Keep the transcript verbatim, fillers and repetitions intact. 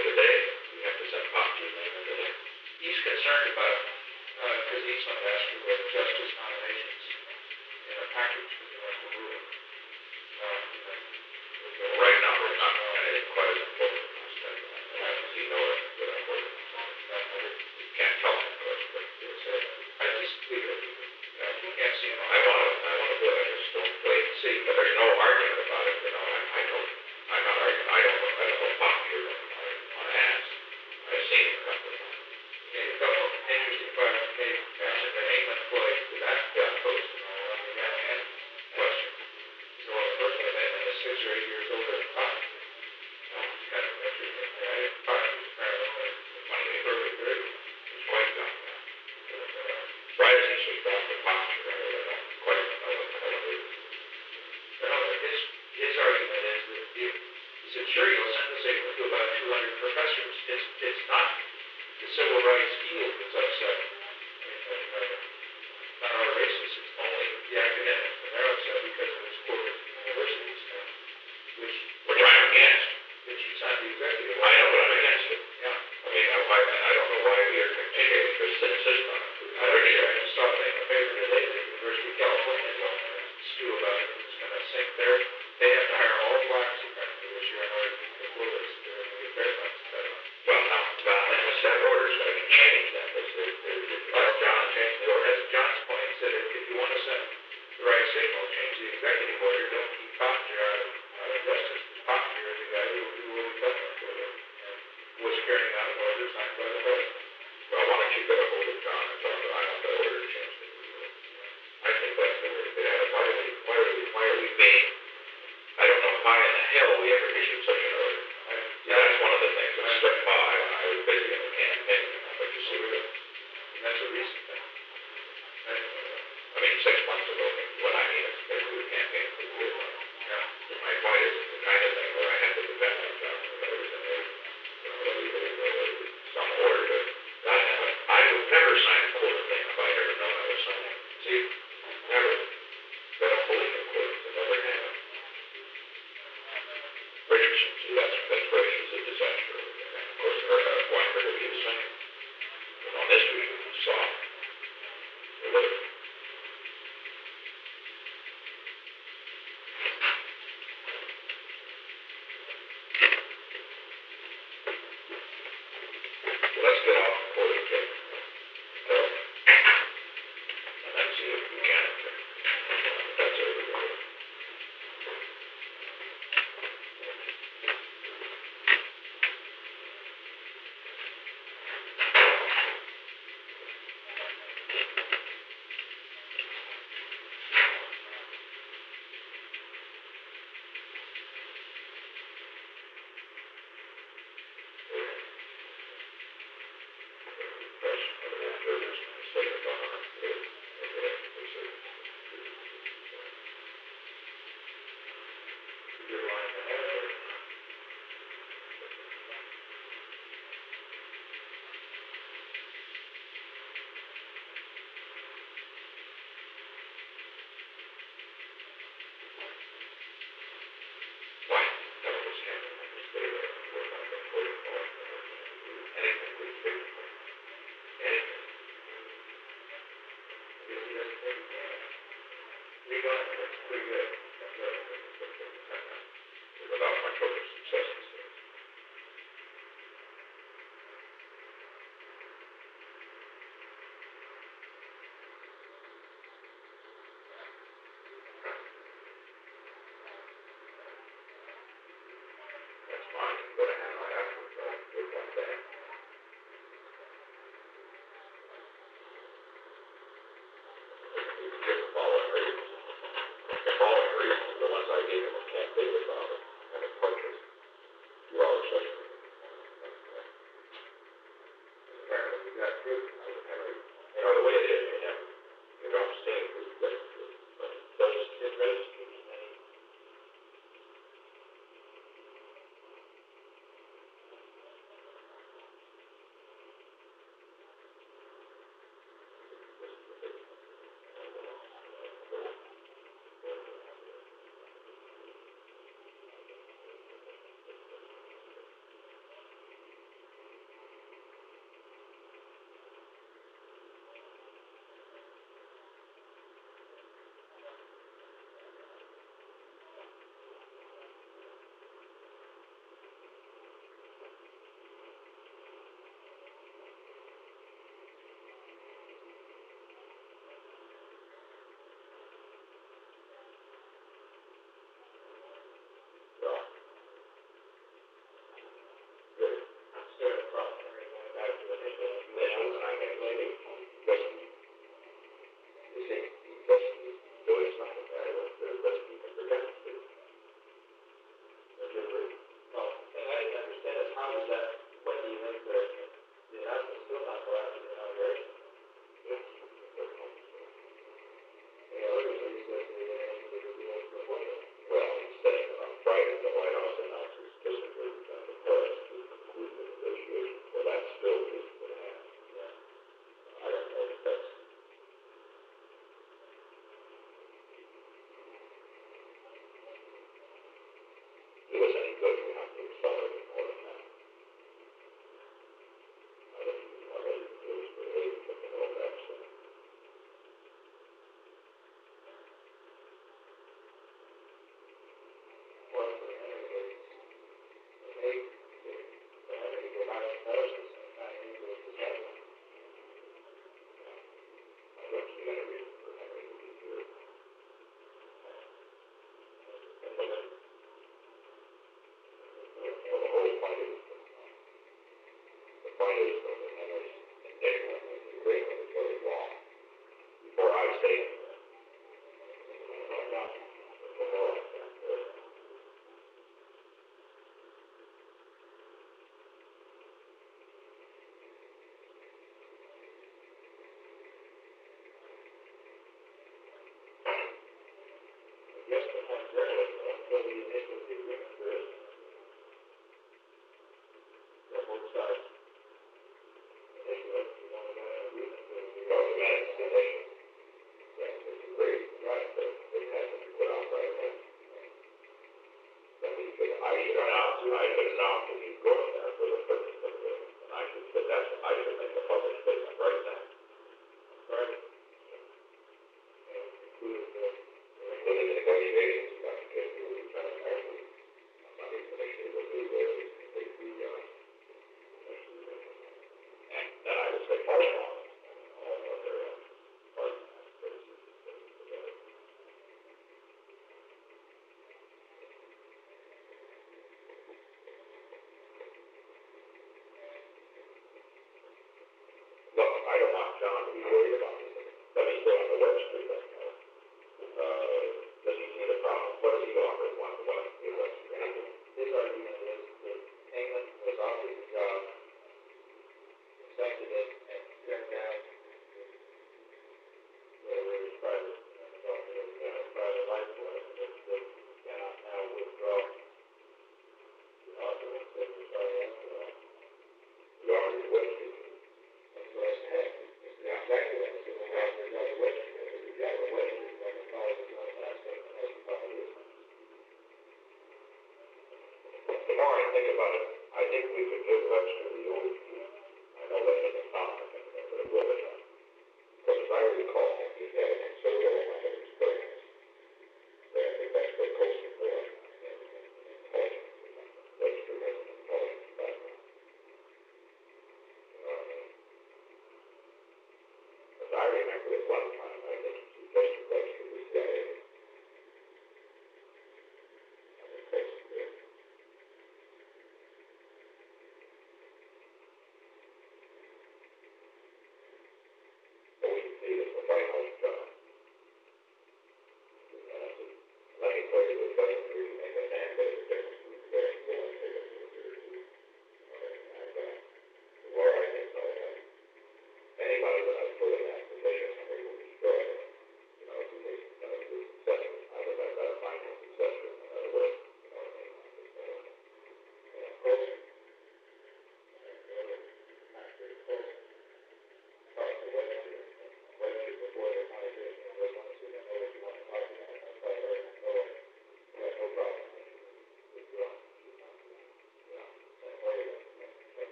bills a day. You have to send copies of them today. He's concerned about, because uh, he's going to ask for the justice nominations in a package when he wants to move them. Uh, you know, well, right now, we're not uh, quite as important as that. I don't see no that I'm working on. You can't tell me, of course, but it's, uh, I just leave it. Uh, he can't see him. I want to, I want to do it. I just don't wait and see. But there's no argument about it. You know, I, I don't, I'm not arguing. I don't, I don't know popular on, on ads. I've seen it a couple of times. Yeah, a couple of interesting products made mentioned the name employee to that yeah. post and all on the end question. So well, the person with name is six or eight years older than five. Um, it's kind of interesting. I didn't find it apparently only early thirty. It's quite young now. Surprised he should drop the posture. I don't quite know what the hell it is. No, his, his argument is that he, he said, sure, you'll send this equal to about two hundred professors. It's, it's not the civil rights field that's upset. I mean, uh, not our racists, it's only the academics. And they're upset because of this corporate university stuff, which, which I'm against. Which he's not the executive. I know, but I'm against it. Yeah. I mean, I, I, I don't know why we are continuing to insist on it. I don't either. I just saw a thing in the paper today that the University of California is on a stew about it. It's going to sink their, they have to hire all blacks apparently this year in order to meet the quotas. They're going to get their funds cut off. Well, now, now, that order's going to change that. That's, that's John changed the order. That's John's point. He said if, if you want to send the right signal, change the executive order. Don't keep Pottinger out of, out of justice. Pottinger is the guy who, who will be governor for them and was carrying out orders signed by the president. Well, why don't you get a hold of John and tell him that I want that order changed? I think that's the way to get at it. Why are we, why are we, why are we being, I don't know why in the hell we ever issued such an order. I, yeah, that's one of the things that slipped by when I was busy in the campaign. But you see what it is. And that's a recent thing. I, I mean, six months ago, when I mean it's been through the campaign for years. Yeah. My point is the kind of thing where I have to defend myself and everything is, you know, some order that I haven't, I would never sign a quota thing if I'd ever known I was signing. See, never. I don't believe in quotas. It never happened. Richardson, see, that's, that's where he was a disaster. And of course, her uh, Weinberg would be the same. But on this issue, he saw it. Literally. Let's get off the quota thing. So, and then see if we can. That's everybody. we got it. That's pretty good.